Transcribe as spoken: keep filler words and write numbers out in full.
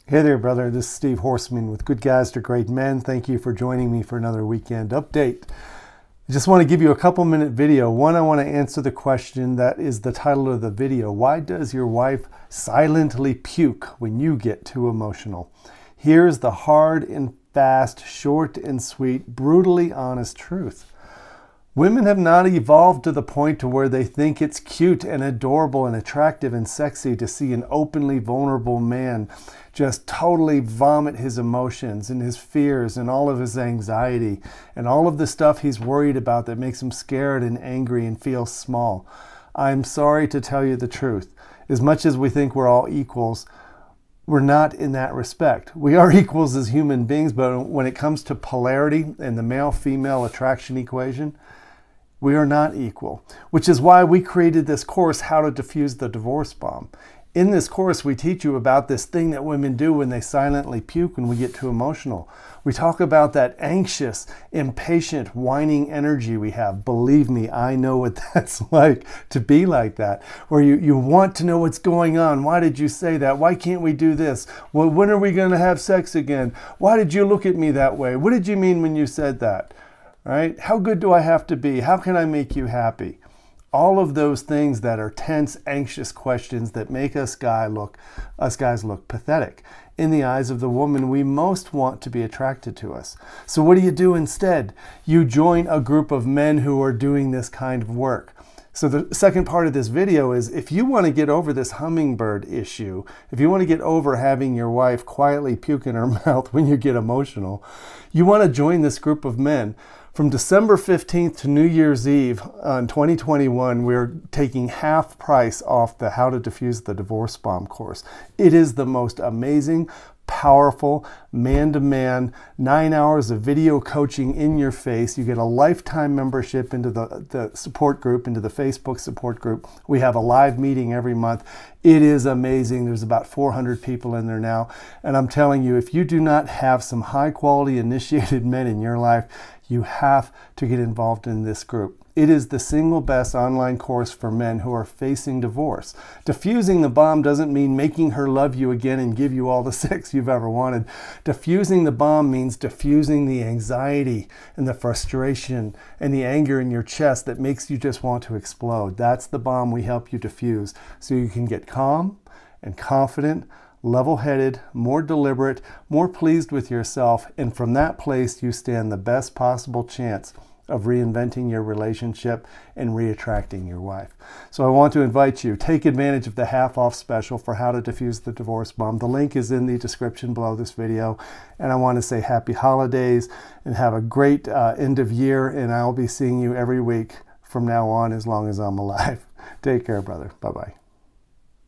Hey there, brother. This is Steve Horseman with Good Guys to Great Men. Thank you for joining me for another weekend update. I just want to give you a couple minute video. One, I want to answer the question that is the title of the video. Why does your wife silently puke when you get too emotional? Here's the hard and fast, short and sweet, brutally honest truth. Women have not evolved to the point to where they think it's cute and adorable and attractive and sexy to see an openly vulnerable man just totally vomit his emotions and his fears and all of his anxiety and all of the stuff he's worried about that makes him scared and angry and feel small. I'm sorry to tell you the truth. As much as we think we're all equals, we're not in that respect. We are equals as human beings, but when it comes to polarity and the male-female attraction equation, we are not equal, which is why we created this course, How to Defuse the Divorce Bomb. In this course, we teach you about this thing that women do when they silently puke when we get too emotional. We talk about that anxious, impatient, whining energy we have. Believe me, I know what that's like to be like that, where you, you want to know what's going on. Why did you say that? Why can't we do this? Well, when are we going to have sex again? Why did you look at me that way? What did you mean when you said that? Right? How good do I have to be? How can I make you happy? All of those things that are tense, anxious questions that make us guy look, us guys look pathetic in the eyes of the woman we most want to be attracted to us. So what do you do instead? You join a group of men who are doing this kind of work. So the second part of this video is, if you want to get over this hummingbird issue, if you want to get over having your wife quietly puke in her mouth when you get emotional, you want to join this group of men. From December fifteenth to New Year's Eve in twenty twenty-one, we're taking half price off the How to Defuse the Divorce Bomb course. It is the most amazing, powerful, man-to-man, nine hours of video coaching in your face. You get a lifetime membership into the, the support group, into the Facebook support group. We have a live meeting every month. It is amazing. There's about four hundred people in there now. And I'm telling you, if you do not have some high-quality initiated men in your life, you have to get involved in this group. It is the single best online course for men who are facing divorce. Diffusing the bomb doesn't mean making her love you again and give you all the sex you've ever wanted. Diffusing the bomb means diffusing the anxiety and the frustration and the anger in your chest that makes you just want to explode. That's the bomb we help you diffuse so you can get calm and confident, level-headed, more deliberate, more pleased with yourself, and from that place you stand the best possible chance of reinventing your relationship and re-attracting your wife. So I want to invite you, take advantage of the half-off special for How to Defuse the Divorce Bomb. The link is in the description below this video, and I want to say happy holidays and have a great uh, end of year, and I'll be seeing you every week from now on as long as I'm alive. Take care, brother. Bye-bye.